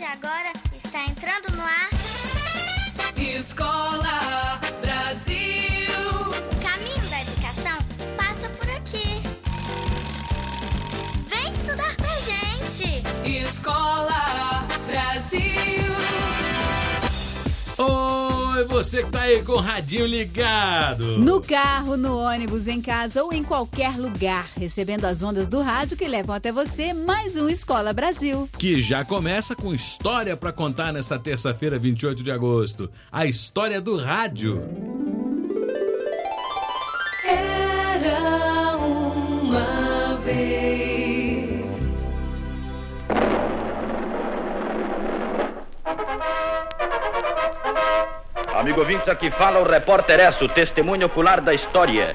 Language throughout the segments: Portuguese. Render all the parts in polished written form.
de agora está entrando no ar. Escola Brasil. O caminho da educação passa por aqui. Vem estudar com a gente. Escola Brasil. Oi, você que tá aí com o radinho ligado. No carro, no ônibus, em casa ou em qualquer lugar, recebendo as ondas do rádio que levam até você mais um Escola Brasil. Que já começa com história pra contar nesta terça-feira, 28 de agosto. A história do rádio. Era uma vez. Amigo ouvinte, aqui fala o repórter Esso, testemunho ocular da história.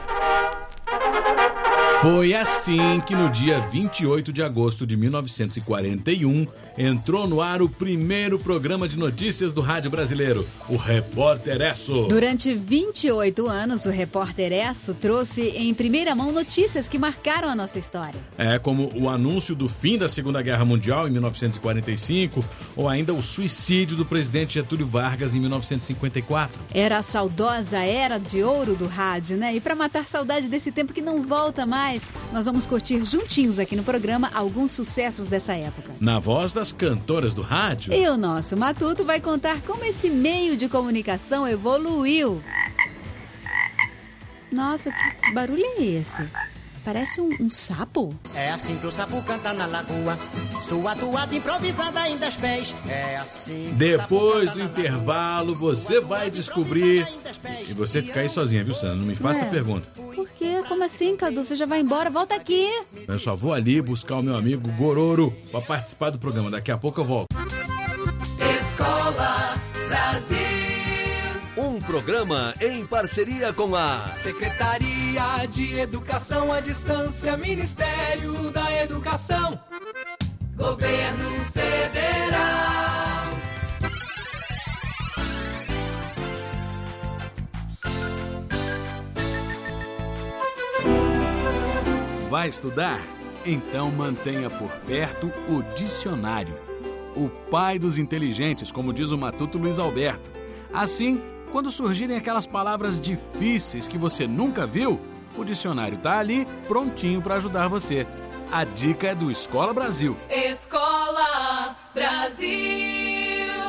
Foi assim que no dia 28 de agosto de 1941 entrou no ar o primeiro programa de notícias do rádio brasileiro, o Repórter Esso. Durante 28 anos, o Repórter Esso trouxe em primeira mão notícias que marcaram a nossa história. Como o anúncio do fim da Segunda Guerra Mundial em 1945, ou ainda o suicídio do presidente Getúlio Vargas em 1954. Era a saudosa era de ouro do rádio, né? E para matar saudade desse tempo que não volta mais, nós vamos curtir juntinhos aqui no programa alguns sucessos dessa época. Na voz das cantoras do rádio. E o nosso Matuto vai contar como esse meio de comunicação evoluiu. Nossa, que barulho é esse? Parece um sapo. É assim que o sapo canta na lagoa, sua toada improvisada em 10 pés. É assim. Depois do intervalo, você vai descobrir. E você fica aí sozinha, viu, Sandra? Não me faça pergunta. Por quê? Como assim, Cadu? Você já vai embora? Volta aqui. Eu só vou ali buscar o meu amigo Gororo pra participar do programa. Daqui a pouco eu volto. Escola Brasil. Um programa em parceria com a Secretaria de Educação à Distância, Ministério da Educação, Governo Federal. Vai estudar? Então mantenha por perto o dicionário. O pai dos inteligentes, como diz o matuto Luiz Alberto. Assim, quando surgirem aquelas palavras difíceis que você nunca viu, o dicionário tá ali, prontinho para ajudar você. A dica é do Escola Brasil. Escola Brasil.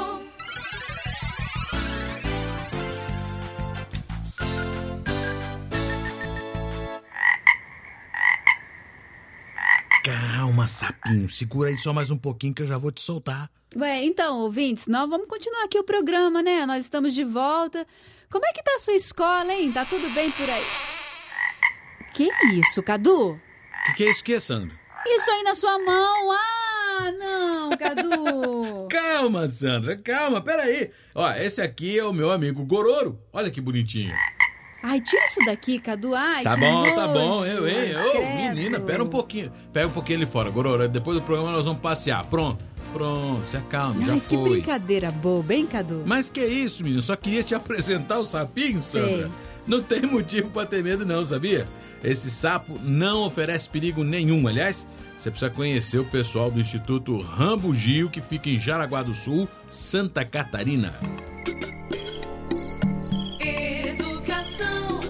Calma, sapinho. Segura aí só mais um pouquinho que eu já vou te soltar. Ué, então, ouvintes, nós vamos continuar aqui o programa, né? Nós estamos de volta. Como é que tá a sua escola, hein? Tá tudo bem por aí? Que isso, Cadu? Que é isso que é, Sandra? Isso aí na sua mão. Ah, não, Cadu. Calma, Sandra, calma, peraí. Ó, esse aqui é o meu amigo Gororo. Olha que bonitinho. Ai, tira isso daqui, Cadu. Ai, tá que bom, nojo. tá bom. Ô, Credo. menina, pera um pouquinho. Pega um pouquinho ali fora, Gororo. Depois do programa nós vamos passear. Pronto, se acalma, já Ai, foi. que brincadeira boba, hein, Cadu? Mas que isso, menino? Só queria te apresentar o sapinho, Sandra. Sei. Não tem motivo pra ter medo não, sabia? Esse sapo não oferece perigo nenhum. Aliás, você precisa conhecer o pessoal do Instituto Rambo Gil, que fica em Jaraguá do Sul, Santa Catarina. Educação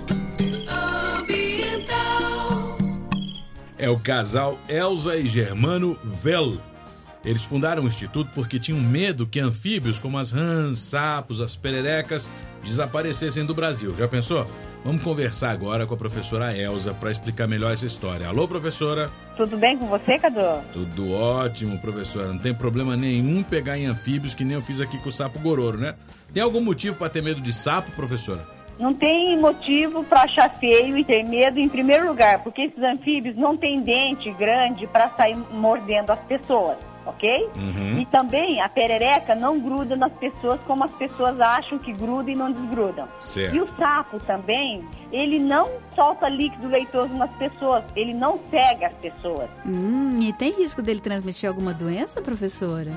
ambiental. É o casal Elza e Germano Vell. Eles fundaram o instituto porque tinham medo que anfíbios como as rãs, sapos, as pererecas desaparecessem do Brasil. Já pensou? Vamos conversar agora com a professora Elza para explicar melhor essa história. Alô, professora? Tudo bem com você, Cadu? Tudo ótimo, professora. Não tem problema nenhum pegar em anfíbios que nem eu fiz aqui com o sapo Gororo, né? Tem algum motivo para ter medo de sapo, professora? Não tem motivo para achar feio e ter medo em primeiro lugar, porque esses anfíbios não têm dente grande para sair mordendo as pessoas, ok? Uhum. E também a perereca não gruda nas pessoas como as pessoas acham que gruda e não desgrudam. Certo. E o sapo também, ele não solta líquido leitoso nas pessoas, ele não cega as pessoas. E tem risco dele transmitir alguma doença, professora?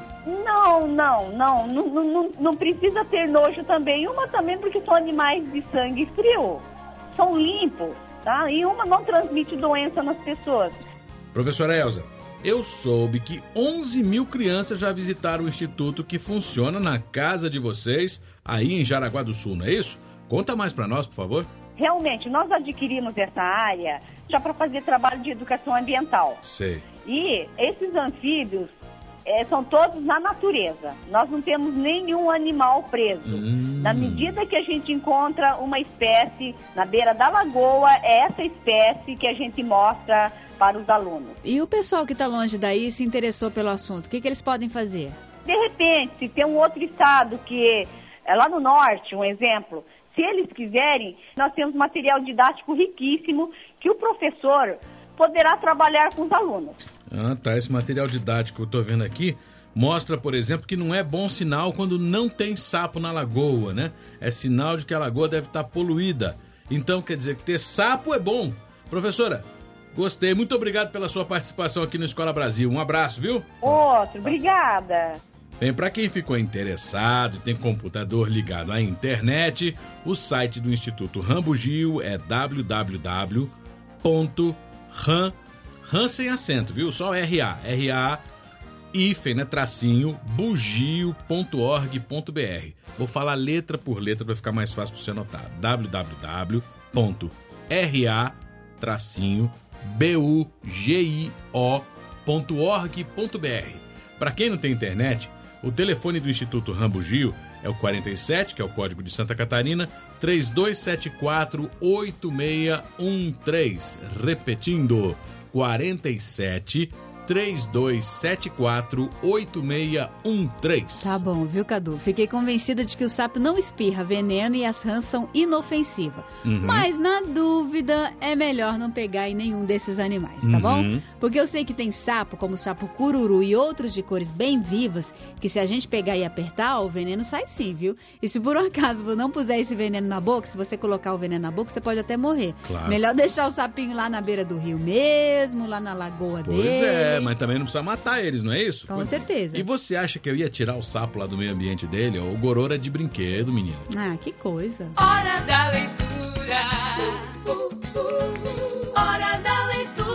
Não precisa ter nojo também. Uma também porque são animais de sangue frio, são limpos, tá? E uma não transmite doença nas pessoas. Professora Elza, eu soube que 11 mil crianças já visitaram o instituto que funciona na casa de vocês, aí em Jaraguá do Sul, não é isso? Conta mais para nós, por favor. Realmente, nós adquirimos essa área já para fazer trabalho de educação ambiental. Sei. E esses anfíbios são todos na natureza. Nós não temos nenhum animal preso. Na medida que a gente encontra uma espécie na beira da lagoa, é essa espécie que a gente mostra para os alunos. E o pessoal que está longe daí se interessou pelo assunto, o que eles podem fazer? De repente, se tem um outro estado que é lá no norte, um exemplo, se eles quiserem, nós temos material didático riquíssimo que o professor poderá trabalhar com os alunos. Ah, tá. Esse material didático que eu tô vendo aqui mostra, por exemplo, que não é bom sinal quando não tem sapo na lagoa, né? É sinal de que a lagoa deve estar poluída. Então, quer dizer que ter sapo é bom. Professora, gostei. Muito obrigado pela sua participação aqui no Escola Brasil. Um abraço, viu? Outro, obrigada. Bem, para quem ficou interessado e tem computador ligado à internet, o site do Instituto Rambugio é www.ram sem acento, viu? Só bugio.org.br. Vou falar letra por letra para ficar mais fácil para você anotar. www.ra-bugio.org.br. Para quem não tem internet, o telefone do Instituto Rambugio é o 47, que é o código de Santa Catarina, 3274-8613. Repetindo, 47-3274-8613. Tá bom, viu, Cadu? Fiquei convencida de que o sapo não espirra veneno e as rãs são inofensivas. Mas, na dúvida, é melhor não pegar em nenhum desses animais, tá bom? Porque eu sei que tem sapo, como o sapo cururu e outros de cores bem vivas, que se a gente pegar e apertar, o veneno sai sim, viu? E se por um acaso você não puser esse veneno na boca, se você colocar o veneno na boca, você pode até morrer. Claro. Melhor deixar o sapinho lá na beira do rio mesmo, lá na lagoa dele. Pois é, mas também não precisa matar eles, não é isso? Com certeza. E você acha que eu ia tirar o sapo lá do meio ambiente dele? O gororo é de brinquedo, menino. Ah, que coisa. Hora da leitura. Hora da leitura.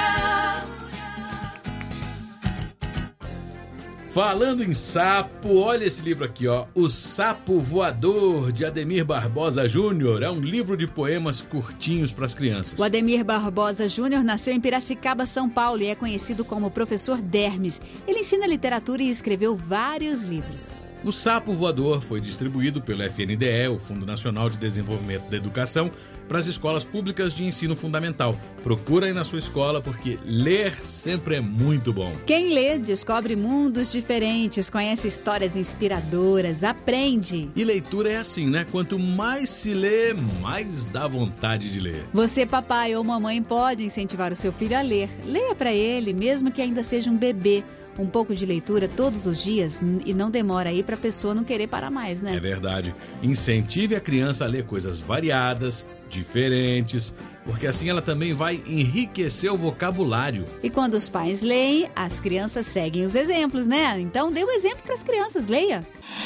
Falando em sapo, olha esse livro aqui, ó. O Sapo Voador, de Ademir Barbosa Júnior. É um livro de poemas curtinhos para as crianças. O Ademir Barbosa Júnior nasceu em Piracicaba, São Paulo, e é conhecido como Professor Dermes. Ele ensina literatura e escreveu vários livros. O Sapo Voador foi distribuído pelo FNDE, o Fundo Nacional de Desenvolvimento da Educação, para as escolas públicas de ensino fundamental. Procura aí na sua escola, porque ler sempre é muito bom. Quem lê descobre mundos diferentes, conhece histórias inspiradoras, aprende. E leitura é assim, né? Quanto mais se lê, mais dá vontade de ler. Você, papai ou mamãe, pode incentivar o seu filho a ler. Leia para ele, mesmo que ainda seja um bebê. Um pouco de leitura todos os dias e não demora aí para a pessoa não querer parar mais, né? É verdade. Incentive a criança a ler coisas variadas, diferentes, porque assim ela também vai enriquecer o vocabulário. E quando os pais leem, as crianças seguem os exemplos, né? Então dê o exemplo para as crianças, leia.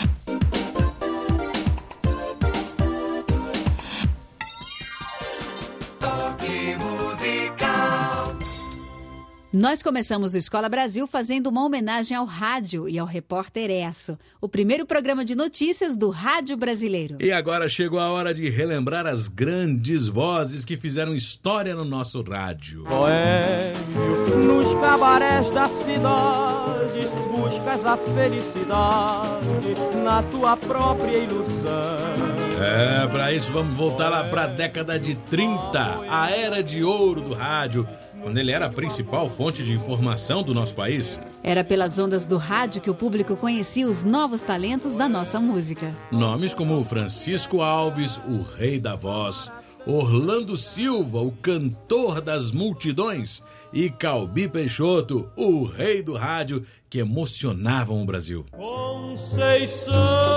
Nós começamos o Escola Brasil fazendo uma homenagem ao rádio e ao repórter Esso, o primeiro programa de notícias do rádio brasileiro. E agora chegou a hora de relembrar as grandes vozes que fizeram história no nosso rádio. Boêmio, nos cabarés da cidade, buscas a felicidade na tua própria ilusão. É, para isso vamos voltar lá para a década de 30, a era de ouro do rádio, quando ele era a principal fonte de informação do nosso país. Era pelas ondas do rádio que o público conhecia os novos talentos da nossa música. Nomes como Francisco Alves, o rei da voz, Orlando Silva, o cantor das multidões, e Calbi Peixoto, o rei do rádio, que emocionavam o Brasil. Conceição,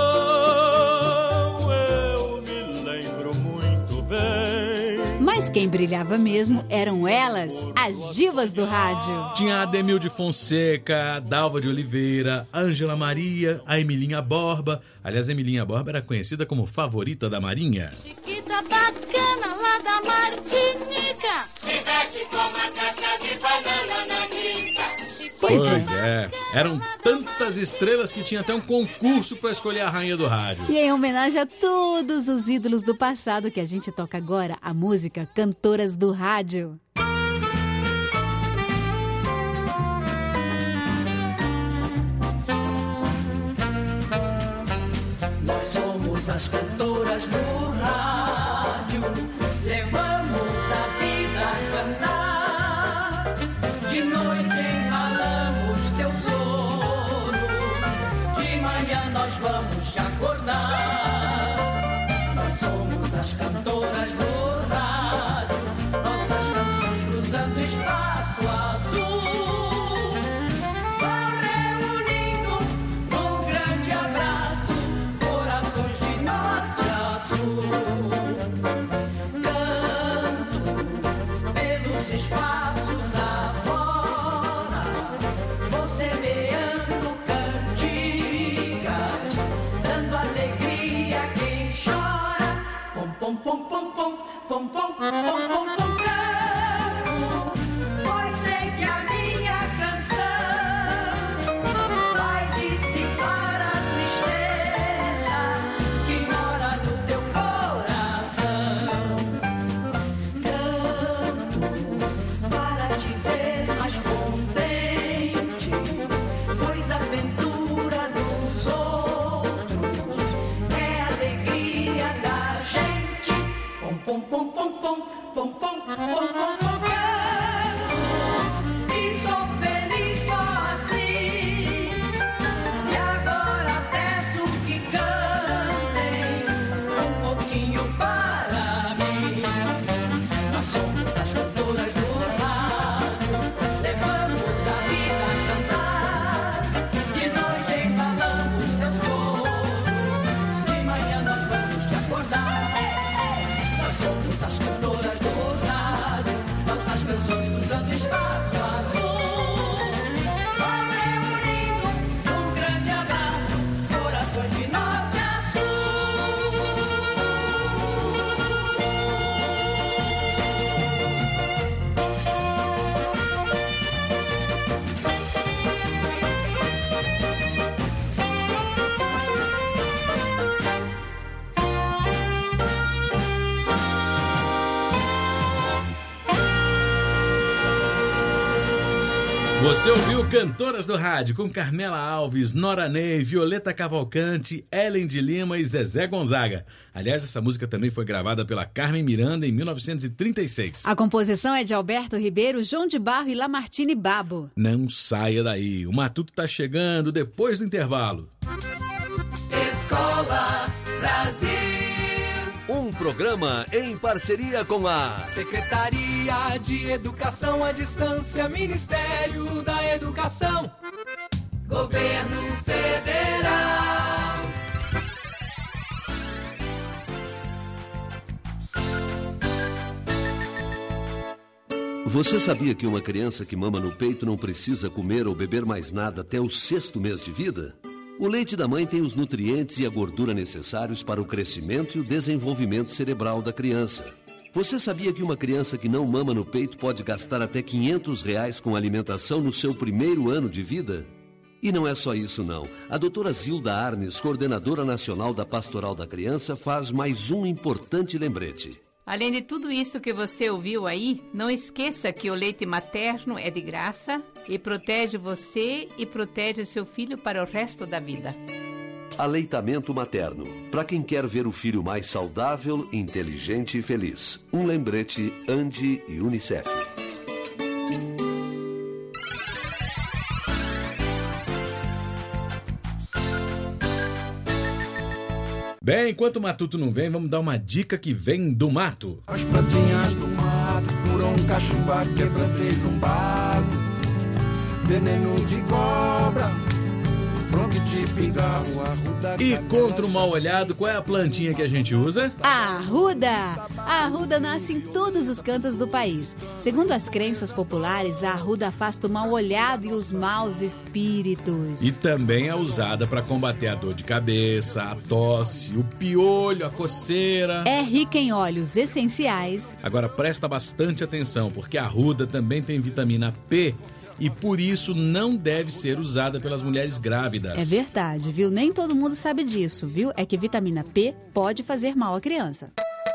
eu me lembro muito bem. Mas quem brilhava mesmo eram elas, as divas do rádio. Tinha a Ademilde Fonseca, a Dalva de Oliveira, a Ângela Maria, a Emilinha Borba. Aliás, a Emilinha Borba era conhecida como favorita da Marinha. Chiquita bacana lá da Martinica, se veste com uma caixa de banana nanica. Pois é. Eram tantas estrelas que tinha até um concurso para escolher a rainha do rádio. E em homenagem a todos os ídolos do passado que a gente toca agora, a música Cantoras do Rádio. Nós somos as cantoras do rádio, levamos a vida a cantar. De noite embalamos teu sono, de manhã nós vamos te acordar. Nós somos as cantoras do rádio, nossas canções cruzando espaço azul, vão reunindo num grande abraço corações de norte a sul. Canto pelos espaços afora, vou semeando cantigas, dando alegria a quem chora. Pom, pom, pom, pom, pom, pom, pom, pom, pom, pom, canto, pois sei que a minha canção vai dissipar a tristeza que mora no teu coração. Canto para te ver mais contente, pois a aventura dos outros é a alegria da gente. Pom, pom, pom, pom, pom, pom, pom, pom, pom, pom, canto, e sou feliz só assim. E agora peço que cantem um pouquinho para mim. Nós somos as cantoras do rádio, levamos a vida a cantar. De noite embalamos teu sono, de manhã nós vamos te acordar. Nós somos as cantoras do rádio, nossas canções cruzando espaço azul, vão reunindo num grande abraço corações de norte a Você ouviu Cantoras do Rádio com Carmela Alves, Nora Ney, Violeta Cavalcante, Ellen de Lima e Zezé Gonzaga. Aliás, essa música também foi gravada pela Carmen Miranda em 1936. A composição é de Alberto Ribeiro, João de Barro e Lamartine Babo. Não saia daí, o Matuto tá chegando depois do intervalo. Escola Brasil. Um programa em parceria com a Secretaria de Educação à Distância, Ministério da Educação, Governo Federal. Você sabia que uma criança que mama no peito não precisa comer ou beber mais nada até o 6º mês de vida? O leite da mãe tem os nutrientes e a gordura necessários para o crescimento e o desenvolvimento cerebral da criança. Você sabia que uma criança que não mama no peito pode gastar até R$500 com alimentação no seu primeiro ano de vida? E não é só isso não. A doutora Zilda Arnes, coordenadora nacional da Pastoral da Criança, faz mais um importante lembrete. Além de tudo isso que você ouviu aí, não esqueça que o leite materno é de graça e protege você e protege seu filho para o resto da vida. Aleitamento materno. Para quem quer ver o filho mais saudável, inteligente e feliz. Um lembrete Andi e Unicef. Bem, enquanto o Matuto não vem, vamos dar uma dica que vem do mato. As plantinhas do mato, curam cachumba, quebra-telho, bago, veneno de cobra, bronquite, pigarro, arruda... E contra o mal-olhado, qual é a plantinha que a gente usa? A arruda! A arruda nasce em todos os cantos do país. Segundo as crenças populares, a arruda afasta o mal-olhado e os maus espíritos. E também é usada para combater a dor de cabeça, a tosse, o piolho, a coceira. É rica em óleos essenciais. Agora presta bastante atenção, porque a arruda também tem vitamina P, e por isso não deve ser usada pelas mulheres grávidas. É verdade, viu? Nem todo mundo sabe disso, viu? É que vitamina P pode fazer mal à criança.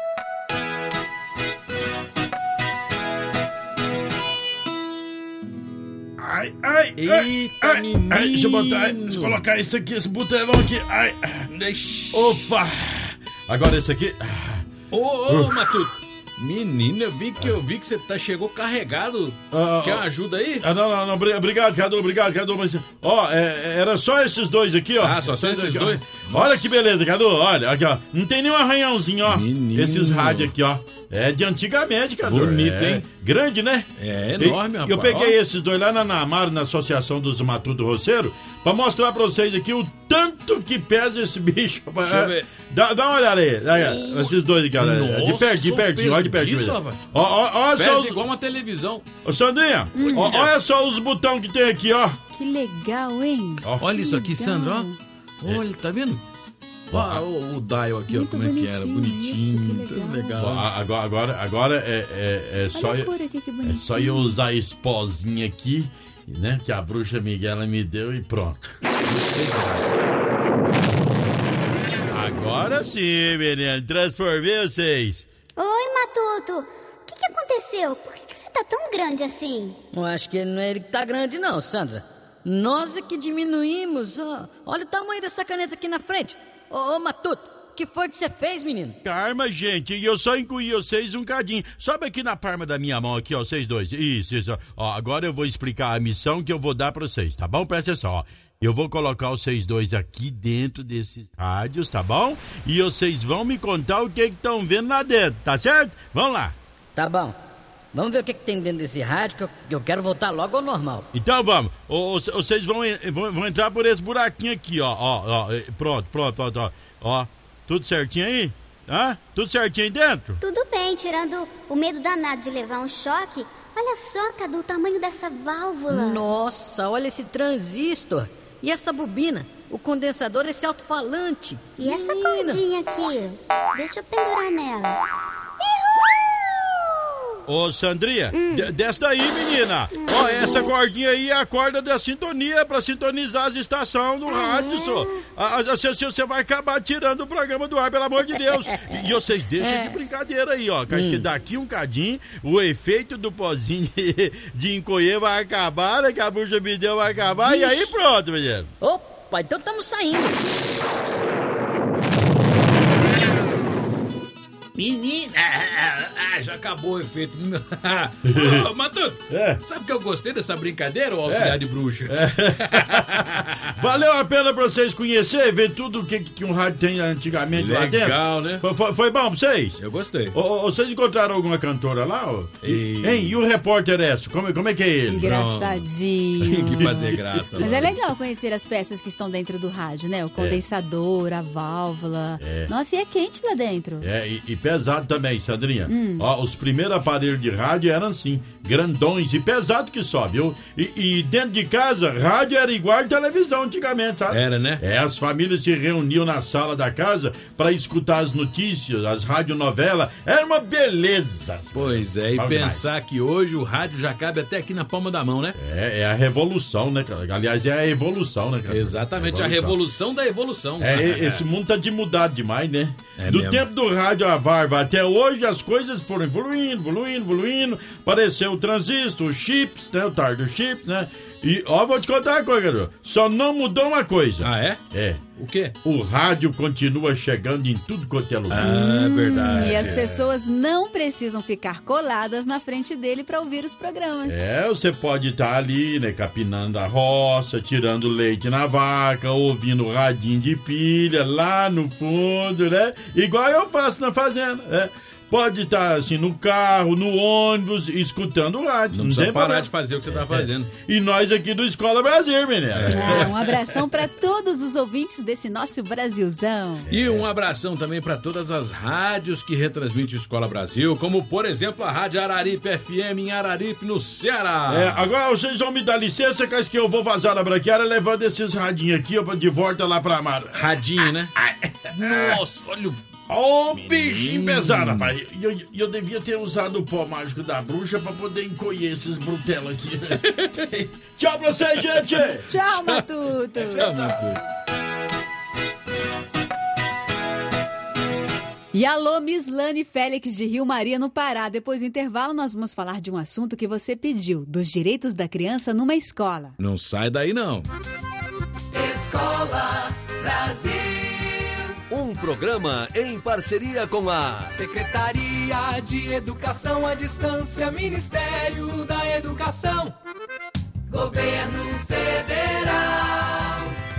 Eita, menino. Deixa eu colocar isso aqui, esse botão aqui. Ai. Opa! Agora esse aqui. Ô, Matuto. Menino, eu vi que você chegou carregado. Quer uma ajuda aí? Não. Obrigado, Cadu. Mas, era só esses dois aqui, ó. Ah, só esses dois? Olha que beleza, Cadu. Olha, aqui, ó. Não tem nenhum arranhãozinho, ó. Menino. Esses rádios aqui, ó. É de antigamente, Cadu. Bonito, hein? Grande, né? É enorme, rapaz. Eu peguei esses dois lá na Amaro, na Associação dos Matuto Roceiro, pra mostrar pra vocês aqui o tanto que pesa esse bicho. Deixa eu ver. Dá uma olhada aí. Esses dois aqui, olha. De pertinho, olha de pertinho. Olha só igual uma televisão. Ô, Sandrinha, olha só os botões que tem aqui, ó. Que legal, hein? Olha isso aqui, Sandra, ó. Olha, tá vendo? Olha o dial aqui, ó, como é que era, bonitinho, tudo legal. Agora é só eu usar a esposinha aqui, né, que a bruxa Miguela me deu e pronto. Agora sim, menino, transformei vocês. Oi, Matuto. O que aconteceu? Por que você tá tão grande assim? Eu acho que não é ele que tá grande não, Sandra. Nós é que diminuímos, ó. Olha o tamanho dessa caneta aqui na frente. Ô, Matuto, o que foi que você fez, menino? Calma, gente, eu só incluí vocês um cadinho. Sobe aqui na palma da minha mão aqui, ó, vocês dois. Isso. Ó, agora eu vou explicar a missão que eu vou dar pra vocês, tá bom? Presta atenção, ó. Eu vou colocar vocês dois aqui dentro desses rádios, tá bom? E vocês vão me contar o que estão vendo lá dentro, tá certo? Vamos lá. Tá bom. Vamos ver o que tem dentro desse rádio, que eu quero voltar logo ao normal. Então vamos. Vocês vão entrar por esse buraquinho aqui, ó. Pronto, ó. Tudo certinho aí? Hã? Tudo certinho aí dentro? Tudo bem, tirando o medo danado de levar um choque. Olha só, Cadu, o tamanho dessa válvula. Nossa, olha esse transistor. E essa bobina, o condensador, esse alto-falante. E essa cordinha aqui? Deixa eu pendurar nela. Ô, Sandrinha, desce daí, menina. Ó, essa cordinha aí é a corda da sintonia pra sintonizar as estações do rádio, só. Você vai acabar tirando o programa do ar, pelo amor de Deus. E vocês deixam de brincadeira aí, ó. Que daqui um cadinho, o efeito do pozinho de encolher vai acabar, né? Que a bruxa me deu vai acabar. Ixi. E aí pronto, menino. Opa, então estamos saindo. Menina, já acabou o efeito. Matuto, sabe que eu gostei dessa brincadeira, o auxiliar de bruxa? Valeu a pena pra vocês conhecerem, ver tudo o que um rádio tem antigamente lá dentro. Legal, né? Foi bom pra vocês? Eu gostei. Vocês encontraram alguma cantora lá? E o repórter como é que é ele? Engraçadinho. Tinha que fazer graça. Mas é legal conhecer as peças que estão dentro do rádio, né? O condensador, a válvula. Nossa, e é quente lá dentro. E pesado também, Sandrinha. Ó, os primeiros aparelhos de rádio eram assim, grandões e pesado que só, viu? E dentro de casa, rádio era igual televisão antigamente, sabe? Era, né? As famílias se reuniam na sala da casa pra escutar as notícias, as radionovelas. Era uma beleza. Pois é, e pensar que hoje o rádio já cabe até aqui na palma da mão, né? É a revolução, né, cara? Aliás, é a evolução, né, cara? Exatamente, a revolução da evolução. Esse mundo tá de mudado demais, né? Do mesmo. tempo do rádio a Varva até hoje, as coisas foram evoluindo. Apareceu o transistor, os chips, né? O tal dos chips, né? E, vou te contar uma coisa, garoto. Só não mudou uma coisa. Ah, é? É. O quê? O rádio continua chegando em tudo quanto é lugar. Ah, verdade. E as pessoas não precisam ficar coladas na frente dele para ouvir os programas. Você pode estar ali, né, capinando a roça, tirando leite na vaca, ouvindo o radinho de pilha lá no fundo, né? Igual eu faço na fazenda, Pode estar assim no carro, no ônibus, escutando o rádio. Não precisa parar de fazer o que você está fazendo. E nós aqui do Escola Brasil, menino. Um abração para todos os ouvintes desse nosso Brasilzão. E um abração também para todas as rádios que retransmitem o Escola Brasil, como por exemplo a Rádio Araripe FM em Araripe, no Ceará. Agora vocês vão me dar licença, que eu vou vazar na branqueada levando esses radinhos aqui de volta lá pra Amaro. Radinho, né? Nossa, olha o Ô, bichinho pesado, rapaz. Eu devia ter usado o pó mágico da bruxa pra poder encolher esses brutelos aqui. Tchau pra você, gente! Tchau, Matuto! Tchau, Matuto. E alô, Mislane Félix de Rio Maria, no Pará. Depois do intervalo, nós vamos falar de um assunto que você pediu, dos direitos da criança numa escola. Não sai daí, não. Escola Brasil. Um programa em parceria com a Secretaria de Educação à Distância, Ministério da Educação, Governo Federal.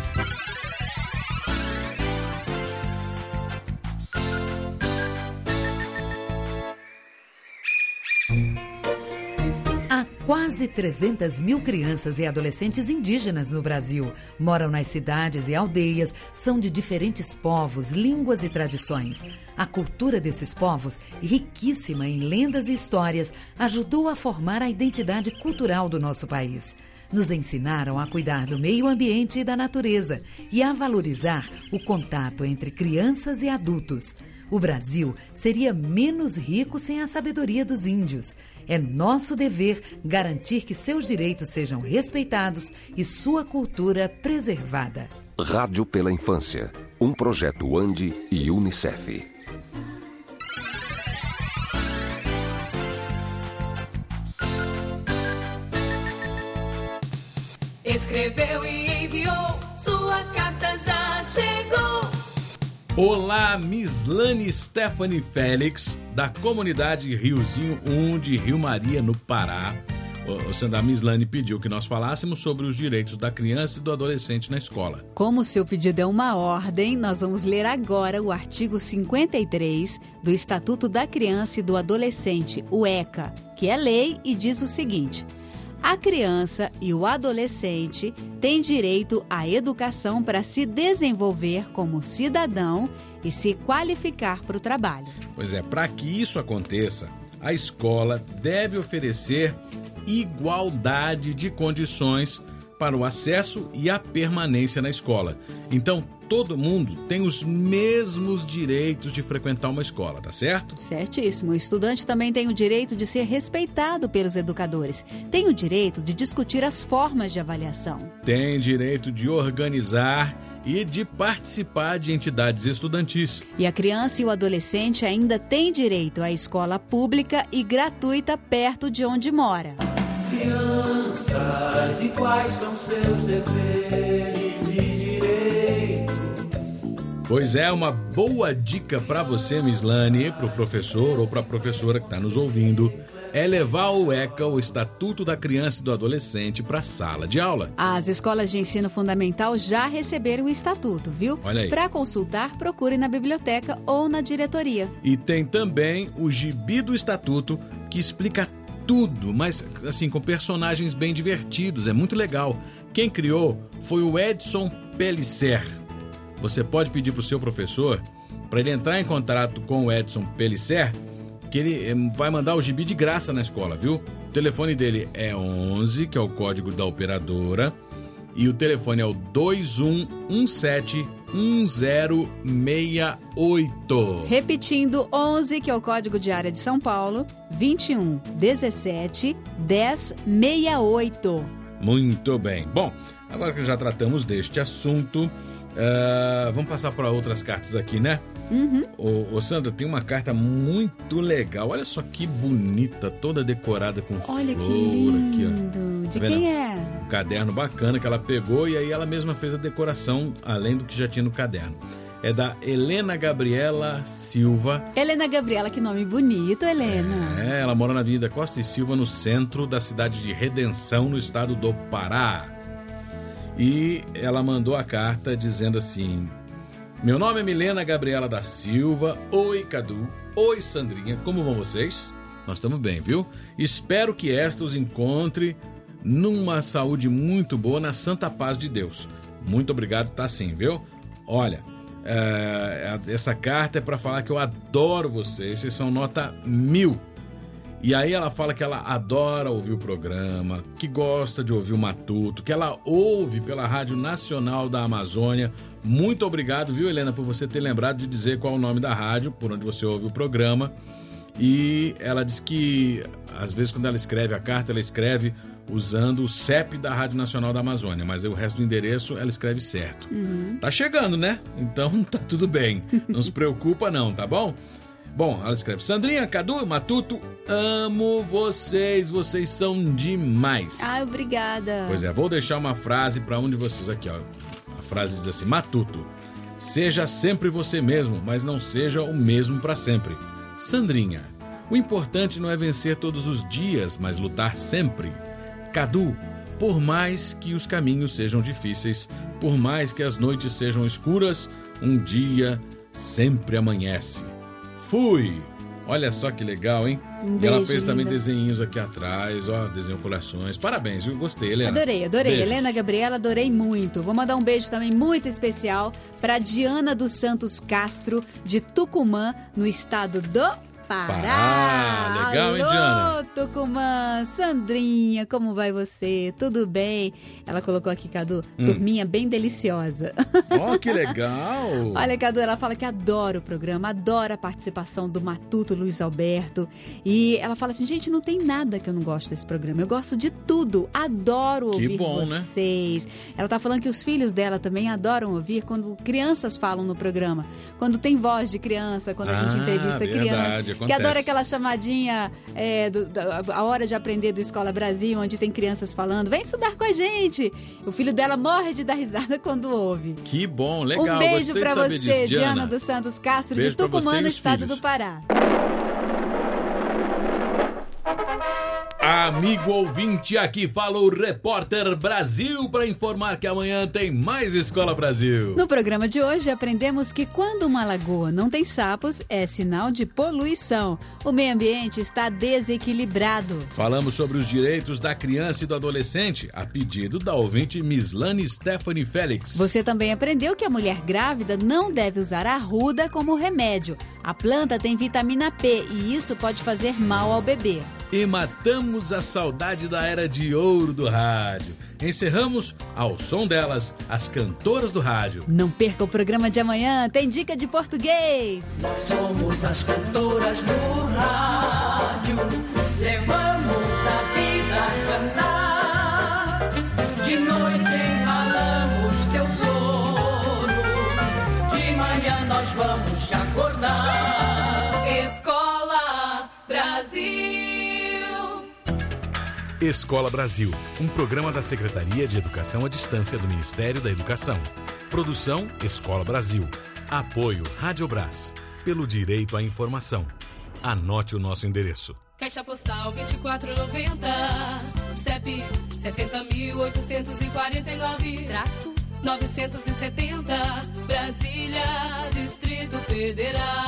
Há quase 300 mil crianças e adolescentes indígenas no Brasil. Moram nas cidades e aldeias, são de diferentes povos, línguas e tradições. A cultura desses povos, riquíssima em lendas e histórias, ajudou a formar a identidade cultural do nosso país. Nos ensinaram a cuidar do meio ambiente e da natureza e a valorizar o contato entre crianças e adultos. O Brasil seria menos rico sem a sabedoria dos índios. É nosso dever garantir que seus direitos sejam respeitados e sua cultura preservada. Rádio pela Infância, um projeto ANDI e Unicef. Escreveu e enviou, sua carta já chegou. Olá, Mislane Stephanie Félix, da comunidade Riozinho 1 de Rio Maria, no Pará. A Mislane pediu que nós falássemos sobre os direitos da criança e do adolescente na escola. Como o seu pedido é uma ordem, nós vamos ler agora o artigo 53 do Estatuto da Criança e do Adolescente, o ECA, que é lei e diz o seguinte: a criança e o adolescente têm direito à educação para se desenvolver como cidadão e se qualificar para o trabalho. Pois é, para que isso aconteça, a escola deve oferecer igualdade de condições para o acesso e a permanência na escola. Então, todo mundo tem os mesmos direitos de frequentar uma escola, tá certo? Certíssimo. O estudante também tem o direito de ser respeitado pelos educadores. Tem o direito de discutir as formas de avaliação. Tem direito de organizar e de participar de entidades estudantis. E a criança e o adolescente ainda têm direito à escola pública e gratuita perto de onde mora. Crianças, e quais são seus deveres e direitos? Pois é, uma boa dica para você, Mislane, para o professor ou para a professora que está nos ouvindo, é levar o ECA, o Estatuto da Criança e do Adolescente, para a sala de aula. As escolas de ensino fundamental já receberam o Estatuto, viu? Olha aí. Para consultar, procure na biblioteca ou na diretoria. E tem também o Gibi do Estatuto, que explica tudo, mas assim, com personagens bem divertidos, é muito legal. Quem criou foi o Edson Pellicer. Você pode pedir para o seu professor para ele entrar em contato com o Edson Pellicer, que ele vai mandar o gibi de graça na escola, viu? O telefone dele é 11, que é o código da operadora, e o telefone é o 21171068. Repetindo, 11, que é o código de área de São Paulo, 21171068. Muito bem. Bom, agora que já tratamos deste assunto, vamos passar para outras cartas aqui, né? Uhum. Ô, Sandra, tem uma carta muito legal. Olha só que bonita, toda decorada com Olha flor que lindo. aqui, ó. De Tá quem vendo? é? Um caderno bacana que ela pegou e aí ela mesma fez a decoração, além do que já tinha no caderno. É da Helena Gabriela Silva. Helena Gabriela, que nome bonito, Helena. Ela mora na Avenida Costa e Silva, no centro da cidade de Redenção, no estado do Pará. E ela mandou a carta dizendo assim: meu nome é Milena Gabriela da Silva. Oi, Cadu. Oi, Sandrinha. Como vão vocês? Nós estamos bem, viu? Espero que esta os encontre numa saúde muito boa, na santa paz de Deus. Muito obrigado, tá sim, viu? Olha, essa carta é para falar que eu adoro vocês. Vocês são nota 1000. E aí ela fala que ela adora ouvir o programa, que gosta de ouvir o Matuto, que ela ouve pela Rádio Nacional da Amazônia. Muito obrigado, viu, Helena, por você ter lembrado de dizer qual é o nome da rádio, por onde você ouve o programa. E ela diz que, às vezes, quando ela escreve a carta, ela escreve usando o CEP da Rádio Nacional da Amazônia, mas aí o resto do endereço ela escreve certo. Tá chegando, né? Então tá tudo bem. Não se preocupa não, tá bom? Bom, ela escreve: Sandrinha, Cadu, Matuto, amo vocês, vocês são demais. Ai, obrigada. Pois é, vou deixar uma frase para um de vocês aqui, ó. A frase diz assim: Matuto, seja sempre você mesmo, mas não seja o mesmo para sempre. Sandrinha, o importante não é vencer todos os dias, mas lutar sempre. Cadu, por mais que os caminhos sejam difíceis, por mais que as noites sejam escuras, um dia sempre amanhece. Fui! Olha só que legal, hein? E ela fez também desenhinhos aqui atrás, ó, desenhou corações. Parabéns, viu? Gostei, Helena. Adorei. Beijos. Helena, Gabriela, adorei muito. Vou mandar um beijo também muito especial para Diana dos Santos Castro, de Tucumã, no estado do Pará. Legal, hein, Diana? Alô, Tucumã. Sandrinha, como vai você? Tudo bem? Ela colocou aqui, Cadu, turminha bem deliciosa. Ó, que legal! Olha, Cadu, ela fala que adora o programa, adora a participação do Matuto Luiz Alberto. E ela fala assim, gente, não tem nada que eu não gosto desse programa. Eu gosto de tudo. Adoro ouvir vocês. Né? Ela tá falando que os filhos dela também adoram ouvir quando crianças falam no programa. Quando tem voz de criança, quando a gente entrevista criança. Que adora aquela chamadinha a hora de aprender do Escola Brasil, onde tem crianças falando, vem estudar com a gente. O filho dela morre de dar risada quando ouve. Que bom, legal. Um beijo pra você, disso, Diana dos Santos Castro, beijo de Tucumã, no estado do Pará. Amigo ouvinte, aqui fala o Repórter Brasil para informar que amanhã tem mais Escola Brasil. No programa de hoje aprendemos que quando uma lagoa não tem sapos é sinal de poluição. O meio ambiente está desequilibrado. Falamos sobre os direitos da criança e do adolescente, a pedido da ouvinte Mislane Stephanie Félix. Você também aprendeu que a mulher grávida não deve usar a arruda como remédio. A planta tem vitamina P e isso pode fazer mal ao bebê. E matamos a saudade da era de ouro do rádio. Encerramos, ao som delas, as cantoras do rádio. Não perca o programa de amanhã, tem dica de português. Nós somos as cantoras do rádio, levamos a vida a cantar. De noite embalamos teu sono, de manhã nós vamos te acordar. Escola Brasil. Escola Brasil, um programa da Secretaria de Educação à Distância do Ministério da Educação. Produção Escola Brasil. Apoio Rádio Brás. Pelo direito à informação. Anote o nosso endereço. Caixa Postal 2490, CEP 70.849, -970, Brasília, Distrito Federal.